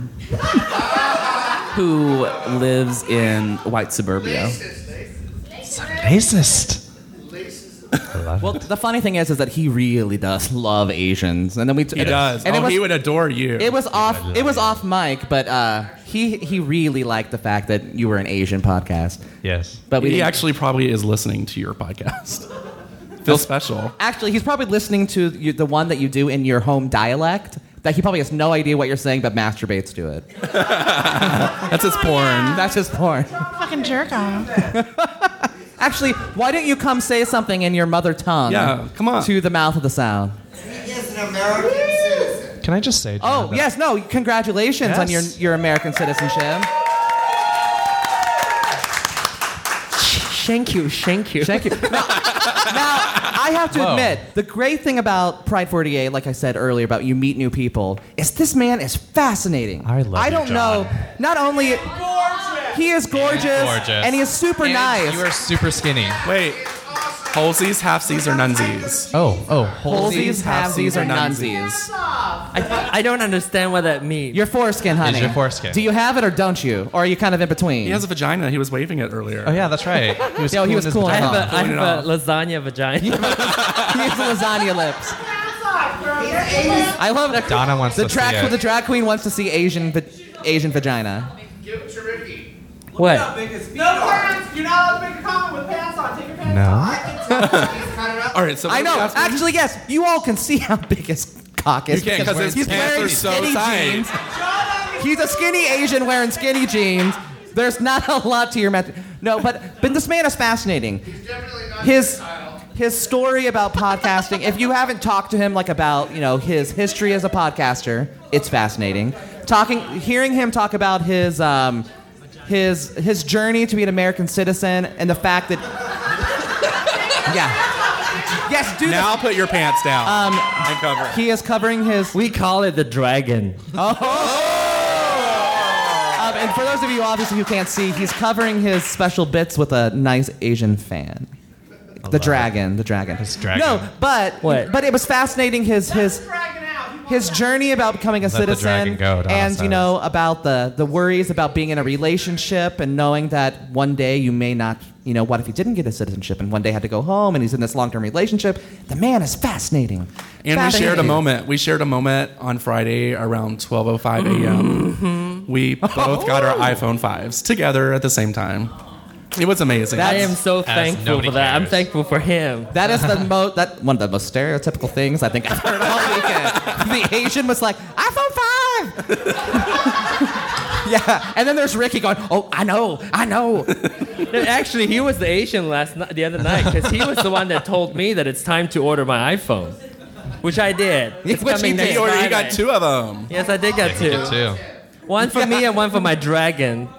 who lives in white suburbia. Racist. I love Well, it. the funny thing is, is that he really does love Asians, and then we He does. And oh, it was, he would adore you. It was off. It was off mic, but uh, he he really liked the fact that you were an Asian podcast. Yes. But we he didn't- actually probably is listening to your podcast. Feels special. Actually, he's probably listening to you, the one that you do in your home dialect. That he probably has no idea what you're saying, but masturbates to it. That's his porn. That's his porn. Fucking jerk off. Actually, why don't you come say something in your mother tongue? Yeah, come on. To the mouth of the sound. He is an American citizen. Can I just say? Oh, Jonah, yes, no, congratulations on your, Yes. your American citizenship. Thank you, thank you. Thank you. Now, now, I have to Whoa. admit, the great thing about Pride forty-eight, like I said earlier, about you meet new people, is this man is fascinating. I love I you, don't John. know. Not only he is gorgeous, gorgeous. and he is super And nice. You are super skinny. Wait. Holesies, halfsies, or nunsies? Oh, oh. Holsies, halvesies, or nunsies. nunsies. I, I don't understand what that means. Your foreskin, honey. your foreskin. Do you have it or don't you? Or are you kind of in between? He has a vagina. He was waving it earlier. Oh yeah, that's right. He was Yo, he cool was in his cool. I vagina. have a, I Pulling it have a lasagna vagina. He has lasagna lips. I love it. Donna wants the to see drag, it. The drag queen wants to see Asian, va- Asian vagina. Give it to Ricky. What? No pants. You're not allowed to make a comment with pants on. Take your pants No. All right, so I know. what are we asking? Actually, yes. You all can see how big his cock is. You can't 'cause his he's pants wearing are so skinny tight. jeans. He's a skinny Asian wearing skinny jeans. There's not a lot to your method. No, but but this man is fascinating. His his story about podcasting. If you haven't talked to him like about you know his history as a podcaster, it's fascinating. Talking, hearing him talk about his um, his his journey to be an American citizen and the fact that yeah. Yes, do now the, put your pants down um, and cover it. He is covering his. We call it the dragon. Oh. Um, and for those of you obviously who can't see, he's covering his special bits with a nice Asian fan. The dragon, the dragon. His dragon. No, but What? but it was fascinating his his his journey about becoming a Let the citizen, dragon go, Donna and you says. know about the the worries about being in a relationship and knowing that one day you may not. You know, what if he didn't get his citizenship and one day had to go home and he's in this long-term relationship? The man is fascinating. And we shared a Fascinating. moment. We shared a moment on Friday around twelve oh five a.m. Mm-hmm. We both got our iPhone fives together at the same time. It was amazing. I am so thankful nobody for that. I'm cares. thankful for him. That is the most that one of the most stereotypical things I think I've heard all weekend. The Asian was like, iPhone five. Yeah, and then there's Ricky going, oh, I know, I know. No, actually, he was the Asian last night, the other night, because he was the one that told me that it's time to order my iPhone, which I did. It's Which coming he next did. He ordered- he Friday. got two of them. Yes, I did get two. You too. One for me and one for my dragon.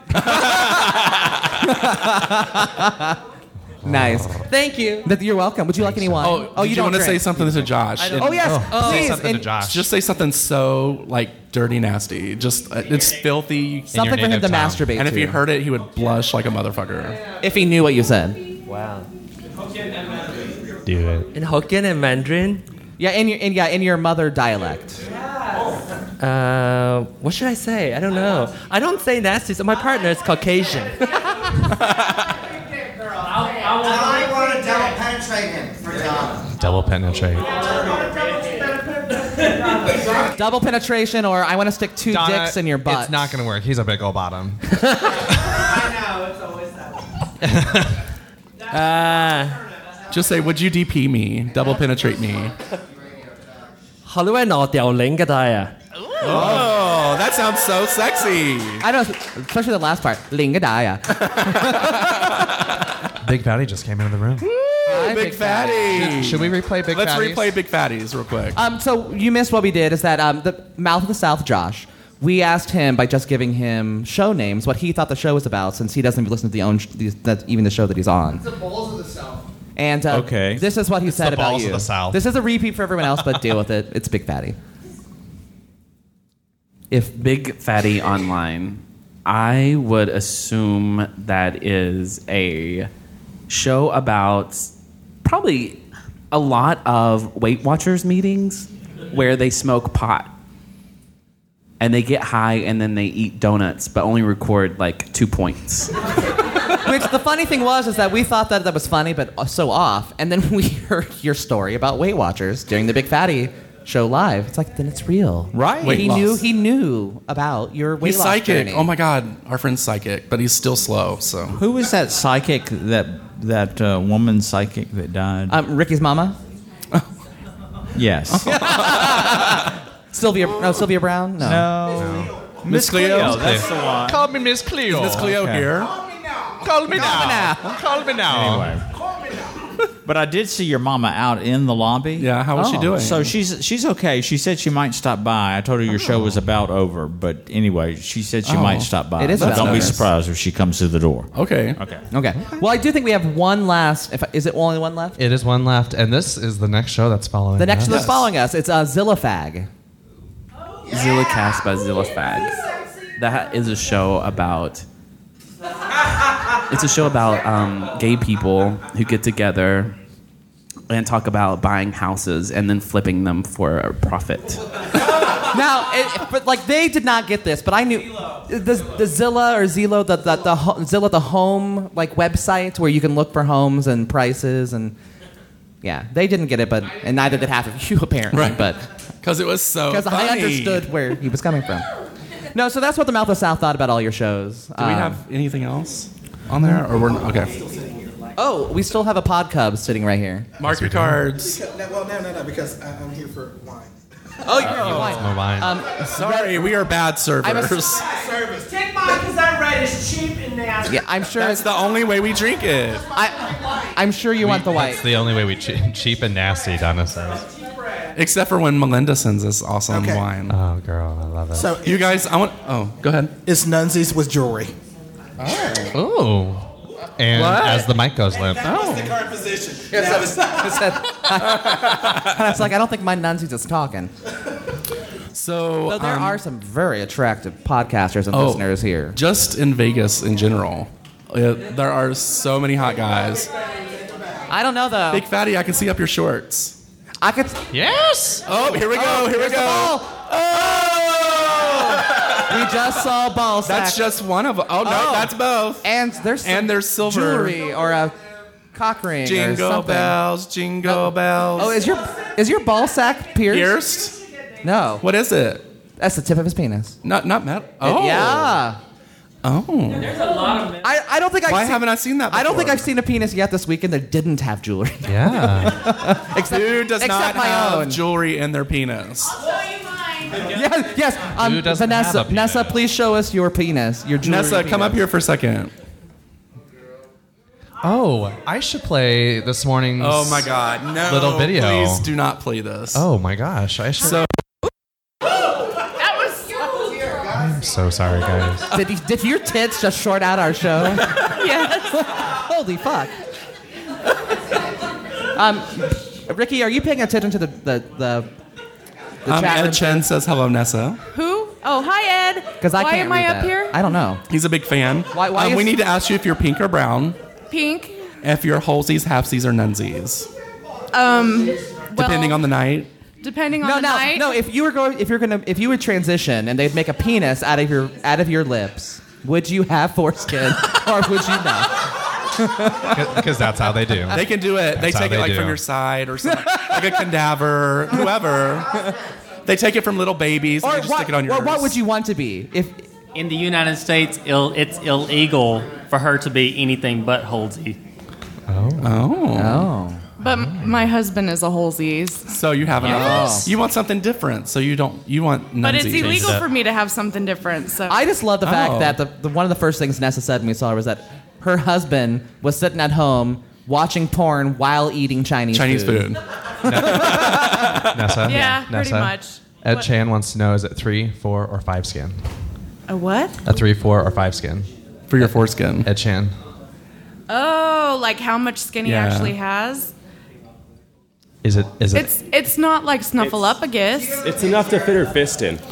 Nice. Thank you. That- You're welcome. Would you like any wine? Oh, you you don't want to say drink. something to Josh? I don't- Oh, yes, Oh, say please. something to and Josh. Just say something so like dirty, nasty. Just uh, it's filthy. something for him native to town. masturbate And if to. he heard it, he would blush like a motherfucker. If he knew what you said. Wow. Do it. In Hokkien and Mandarin? Yeah, in your in yeah in your mother dialect. Uh, what should I say? I don't know. I don't say nasty, so my partner is Caucasian. I want to double penetrate him for John. Double penetrate. Double penetration, or I want to stick two Donna, dicks in your butt. It's not going to work. He's a big old bottom. I know, it's always that. Uh, Just say, would you D P me? Double penetrate me. 好你位攞掉領嘅帶啊 Oh, that sounds so sexy. I know, especially the last part. Lingadaya. Big Fatty just came into the room. Hi, Big fatty. Should we replay Big Let's Fatties? replay Big Fatties real quick. Um, so you missed what we did is that um, the Mouth of the South, Josh, we asked him by just giving him show names what he thought the show was about, since he doesn't even listen to the own the, the, even the show that he's on. The Bulls of the South. And uh, Okay. this is what he said the about balls you. of the South. This is a repeat for everyone else, but deal with it. It's Big Fatty. If Big Fatty Online, I would assume that is a show about probably a lot of Weight Watchers meetings where they smoke pot and they get high and then they eat donuts, but only record like two points. Which the funny thing was is that we thought that that was funny, but so off. And then we heard your story about Weight Watchers during the Big Fatty show live. It's like, then it's real, Right. Weight he loss. knew he knew about your weight He's loss psychic. journey. Oh my God, our friend's psychic, but he's still slow. So Who was that psychic, that that uh, woman psychic that died? Um, Ricky's mama, yes. Sylvia. No, Sylvia Brown. No. No. Miss Cleo. Cleo, that's the one. Call me Miss Cleo. Miss Cleo Okay. here. Call me now. Call me now. Anyway. But I did see your mama out in the lobby. Yeah, how was she Oh. doing? So she's she's okay. She said she might stop by. I told her your show was about over, but anyway, she said she Oh. might stop by. It is But about Don't be over. surprised if she comes through the door. okay. Okay. Okay. Well, I do think we have one last. If is it only one left? It is one left, and this is the next show that's following. The next us. one that's following us. It's uh, Zillafag. Zilla Cast by Zilla Fag. That is a show about. It's a show about um, gay people who get together and talk about buying houses and then flipping them for a profit. Now, it, but like they did not get this, but I knew the, the Zilla or Zillow, the the, the ho- Zilla, the home like website where you can look for homes and prices, and yeah, they didn't get it, but and neither did half of you apparently. Right. But Because it was so because I funny. understood where he was coming from. No, so that's what the Mouth of South thought about all your shows. Do we have anything else on there, or we're not? Okay. Oh, we still have a pod cub sitting right here. Mark your cards. Because, no, well, no, no, no, because I, I'm here for wine. Oh, you're here for wine. More wine. Um, Sorry, we are bad servers. Service. Take mine because I'm right. It's cheap and nasty. yeah, I'm sure. That's the only way we drink it. I, I'm sure you want the white. That's the only way we che- cheap and nasty, Donna says. Except for when Melinda sends us awesome Okay. wine. Oh, girl, I love it. So You guys, I want. Oh, go ahead. it's nunsies with jewelry. Oh. And What? as the mic goes limp. That's the current position. I was like, I don't think my nunsies is talking. So So there um, are some very attractive podcasters and oh, listeners here. Just in Vegas in general, uh, there are so many hot guys. I don't know though. Big Fatty, I can see up your shorts. I could. Yes. Oh, here we go. Oh, here we here's the go. ball. Oh! We just saw a ball sack. That's just one of them. Oh, no, Oh. that's both. And there's some And there's silver. jewelry or a cock ring or Jingle something. bells, jingle bells. Oh, is your is your ball sack pierced? Pierced? No. What is it? That's the tip of his penis. Not not metal. Oh. Yeah. Oh. There's a lot of men. I, I don't think I've Why seen, haven't I seen that before? I don't think I've seen a penis yet this weekend that didn't have jewelry. Yeah. except, Dude does except not my have own. jewelry in their penis. Yes, yes. Um, Who doesn't Vanessa, have a Vanessa, penis? please show us your penis. Your jewelry Nessa, come up penis. here for a second. Oh, I should play this morning's Oh my God, no! little video. Please do not play this. Oh my gosh, I should. So That was so I'm so sorry, guys. Did, you- did your tits just short out our show? Yes. Holy fuck. Um, Ricky, are you paying attention to the the the, the um, chat Ed room? Chen says hello, Nessa. Who? Oh, hi, Ed. Because I Why can't am read I up that. here? I don't know. He's a big fan. Why- why um, is- we need to ask you if you're pink or brown, Pink. if you're holesies, halfsies, or nunsies, Um. depending well, on the night. Depending on No, the no, night. no. If you were going, if you're gonna, if you would transition and they'd make a penis out of your out of your lips, would you have foreskin or would you not? Because that's how they do. They can do it. They That's how take it they like do. from your side or something, like a cadaver, whoever. They take it from little babies and Or they just what, stick it on yours. or what would you want to be if? In the United States, Ill, it's illegal for her to be anything but Holsey. Oh. Oh. But m- my husband is a Holsies. So you have an Yes. You want something different. So you don't. You want. But it's nunsies. illegal for me to have something different. So I just love the fact Oh. that the, the one of the first things Nessa said when we saw her was that her husband was sitting at home watching porn while eating Chinese Chinese food. Nessa? Yeah, pretty Nessa? much. Ed What? Chan wants to know, is it three, four, or five skin? A what? A three, four, or five skin? For your foreskin. Ed Chan. Oh, like how much skin he Yeah. actually has? Is it? Is it? It's it's not like Snuffleupagus. It's enough to fit her fist in.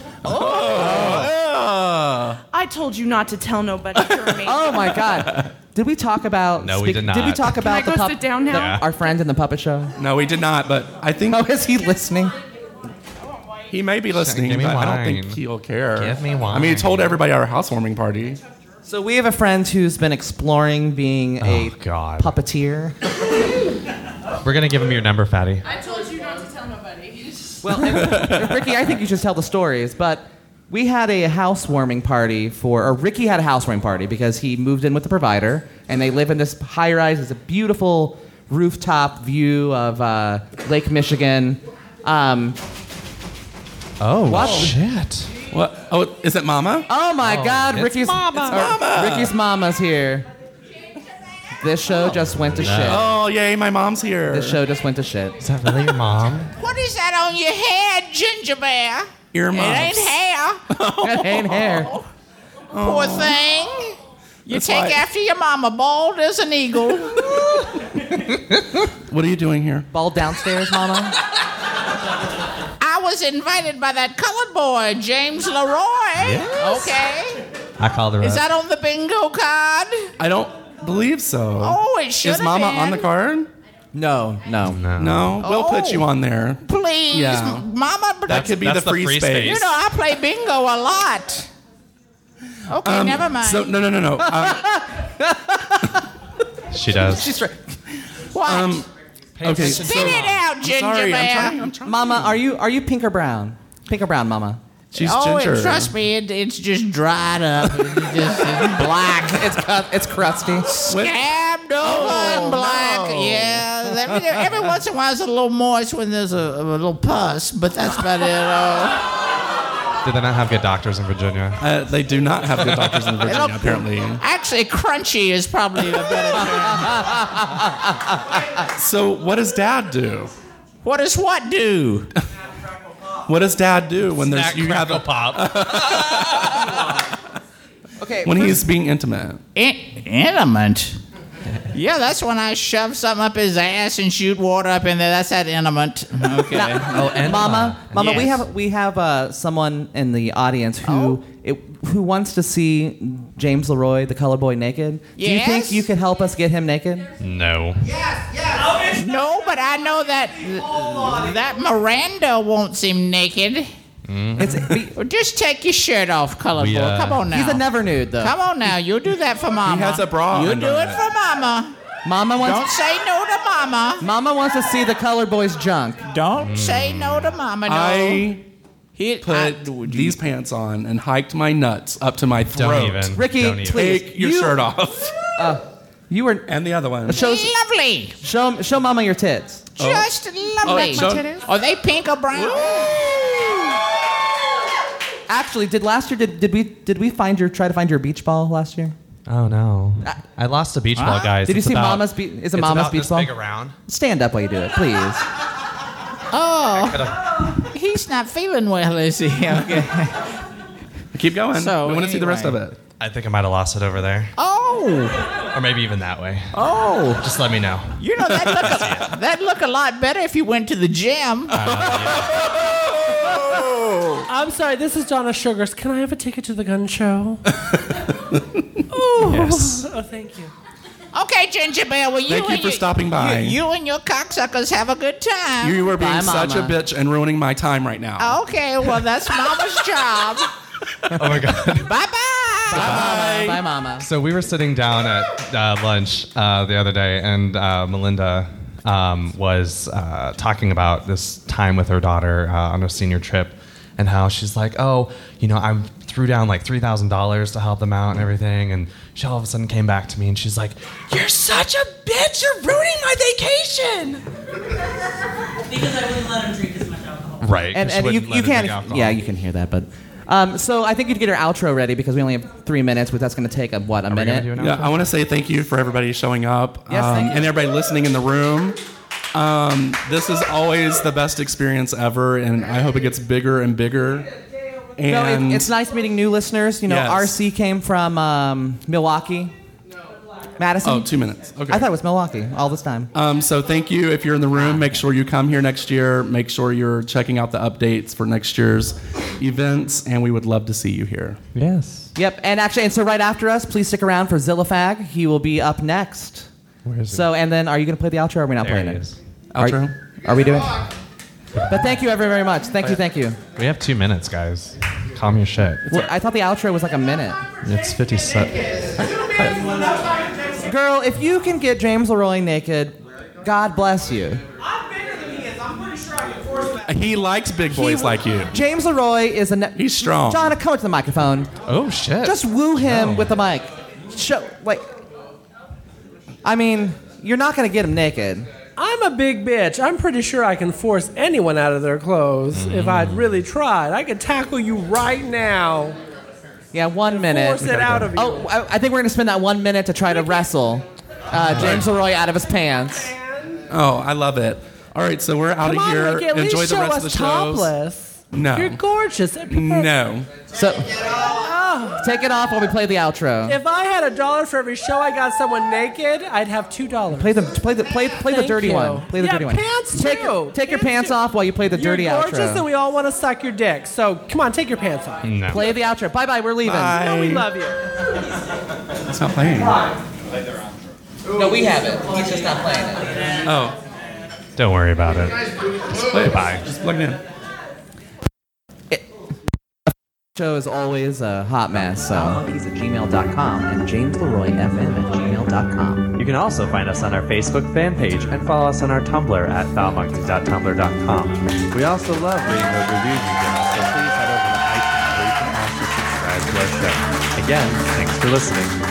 I told you not to tell nobody, Jeremy. Oh my God! Did we talk about? No, we did Did we not. talk Can about I the go pup- sit down now? the- Yeah. our friend in the puppet show? No, we did not. But I think. Oh, is he listening? He may be listening, Give me but I don't think wine. he'll care. Give me I mean, he told everybody at our housewarming party. So we have a friend who's been exploring being a Oh, God. puppeteer. We're going to give him your number, Fatty. I told you not to tell nobody. Well, and- Ricky, I think you should tell the stories, but we had a housewarming party for, or Ricky had a housewarming party because he moved in with the provider, and they live in this high rise. It's a beautiful rooftop view of uh, Lake Michigan. Um, Oh, What? shit. What? Oh, is it Mama? oh my Oh, God, it's Ricky's Mama. or Mama. Ricky's mama's here. This show just went to No. shit. Oh, yay, my mom's here. This show just went to shit. Is that really your mom? What is that on your head, Ginger Bear? Earmuffs. It ain't hair. That ain't hair. Poor thing. You That's take why- after your mama, bald as an eagle. What are you doing here? Ball downstairs, mama. I was invited by that colored boy, James Leroy. Yes. Okay. I called her Is up. that on the bingo card? I don't believe so. Oh, it should Is have Mama been. on the card? No, no. No. No, we'll put Oh. you on there. Please, Yeah. Mama. That could be that's the the free, free space. space. You know, I play bingo a lot. Okay, Um, never mind. So no, no, no, no. Um, She does. She's right. what? um, okay, Spit so it out, I'm Ginger sorry. Bear. I'm trying. I'm trying. Mama, are you are you pink or brown? Pink or brown, Mama? She's oh, ginger. and trust me, it, it's just dried up. It's just it's black. It's cu- it's crusty. Scabbed over and black. Yeah. Every, every once in a while, it's a little moist when there's a, a little pus, but that's about it. Uh, Do they not have good doctors in Virginia? Uh, they do not have good doctors in Virginia, Look, apparently. Actually, crunchy is probably a better term. So, what does Dad do? What does what do? What does Dad do when there's Snack, you have a pop? Okay. when he's being intimate? In- intimate. Yeah, that's when I shove something up his ass and shoot water up in there. That's that intimate. Okay. Oh, and Mama, Mama, we Yes. have we have uh, someone in the audience who it, who wants to see James Leroy, the color boy, naked. Do you think Yes? you could help us get him naked? No. No, but I know that that Miranda won't seem naked. It's Well, just take your shirt off, color We, boy. uh, Come on now. he's a never nude though. Come on now. You do that for Mama. He has a bra You under do it it. for Mama. Mama wants Don't say no to Mama. Mama wants to see the color boy's junk. Don't say no to Mama. No. I He, put I- these pants on and hiked my nuts up to my throat. Don't even. Ricky, Don't even. please. Take your You- shirt off. Uh, you were And the other one. show lovely. show show Mama your tits. Just lovely. Oh, show- Are they pink or brown? Actually, did last year did, did we did we find your try to find your beach ball last year? Oh no. I lost a beach ball, guys. Did you It's see about- Mama's be- is it it's Mama's about beach this ball? big around. Stand up while you do it, please. Oh, he's not feeling well, is he? Okay. Keep going. So, we want to see the rest of anyway. it. I think I might have lost it over there, Oh, or maybe even that way. oh. Just let me know. You know that look a, that look a lot better if you went to the gym. I'm sorry, this is Donna Sugars. Can I have a ticket to the gun show? oh, Yes. oh, thank you. Okay, Ginger Bear. Well, you Thank you and for your- stopping by. You, you and your cocksuckers have a good time. You are being Bye, such a Mama. bitch and ruining my time right now. Okay, well that's Mama's job. Oh my god. Bye bye. Bye, Bye, Mama. So we were sitting down at uh, lunch uh, the other day, and uh, Melinda um, was uh, talking about this time with her daughter uh, on a senior trip, and how she's like, "Oh, you know, I threw down like three thousand dollars to help them out and everything," and she all of a sudden came back to me, and she's like, "You're such a bitch! You're ruining my vacation!" Because I wouldn't let him drink as much alcohol. Right? 'cause And, she and you, wouldn't let you her drink can't. alcohol. Yeah, you can hear that, but. Um, so I think you'd get our outro ready because we only have three minutes, but that's going to take a what a Are we gonna minute. do an Yeah, outro? I want to say thank you for everybody showing up Yes, um, thank you. and everybody listening in the room. Um, this is always the best experience ever, and I hope it gets bigger and bigger. And No, it, it's nice meeting new listeners. You know, Yes. R C came from um, Milwaukee. Madison? Oh, two minutes. Okay. I thought it was Milwaukee all this time. Um, so thank you. If you're in the room, make sure you come here next year. Make sure you're checking out the updates for next year's events, and we would love to see you here. Yes. Yep, and actually, and so right after us, please stick around for Zillafag. He will be up next. Where is he? So, and then are you going to play the outro or are we not There playing he it? is. Are- Outro? Are, we doing But thank you, very, very much. Thank you, thank you. We have two minutes, guys. Calm your shit. Well, I thought the outro was like a minute. It's fifty-seven. Girl, if you can get James Leroy naked, God bless you. He likes big boys He- like you. James Leroy is a. Ne- He's strong. John, come up to the microphone. Oh shit! Just woo him Oh. with the mic. Show, like, I mean, you're not gonna get him naked. I'm a big bitch. I'm pretty sure I can force anyone out of their clothes if I'd really tried. I could tackle you right now. Yeah, one minute. Force it out of you. Oh, I, I think we're gonna spend that one minute to try to wrestle uh, James Leroy out of his pants. Oh, I love it. All right, so we're out Come of on, here. Ricky, at Enjoy least the show rest us of the shows. topless. No. You're gorgeous. No. So take it off while we play the outro. If I had a dollar for every show I got someone naked, I'd have two dollars. Play the play the play play the Thank dirty you. one. Play the Yeah, dirty one. pants take too. take your pants off while you play the You're dirty gorgeous, outro. and we all want to suck your dick. So come on, take your pants off. No. Play the outro. Bye bye. We're leaving. Bye. No, we love you. It's not playing. No, we have it. He's just not playing it. Oh. Don't worry about it. Just play it by. Just plug it in. Show is always a hot mess. So he's at gmail dot com and James Leroy F M at gmail dot com. You can also find us on our Facebook fan page and follow us on our Tumblr at foul monkey dot tumblr dot com. We also love reading those reviews you give us, so please head over to our show. Again, thanks for listening.